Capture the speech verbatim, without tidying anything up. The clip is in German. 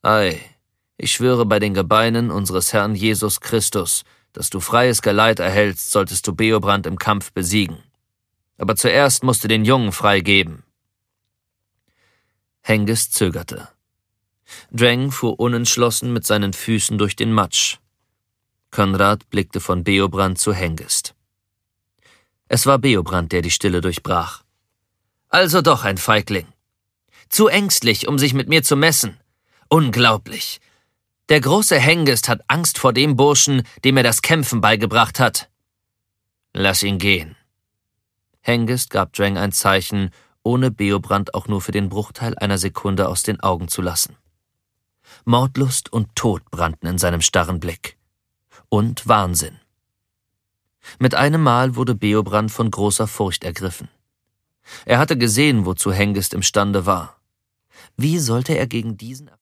Ei, ich schwöre bei den Gebeinen unseres Herrn Jesus Christus, dass du freies Geleit erhältst, solltest du Beobrand im Kampf besiegen. Aber zuerst musst du den Jungen freigeben. Hengist zögerte. Drang fuhr unentschlossen mit seinen Füßen durch den Matsch. Konrad blickte von Beobrand zu Hengist. Es war Beobrand, der die Stille durchbrach. Also doch ein Feigling. Zu ängstlich, um sich mit mir zu messen. Unglaublich. Der große Hengist hat Angst vor dem Burschen, dem er das Kämpfen beigebracht hat. Lass ihn gehen. Hengist gab Drang ein Zeichen, ohne Beobrand auch nur für den Bruchteil einer Sekunde aus den Augen zu lassen. Mordlust und Tod brannten in seinem starren Blick. Und Wahnsinn. Mit einem Mal wurde Beobrand von großer Furcht ergriffen. Er hatte gesehen, wozu Hengist imstande war. Wie sollte er gegen diesen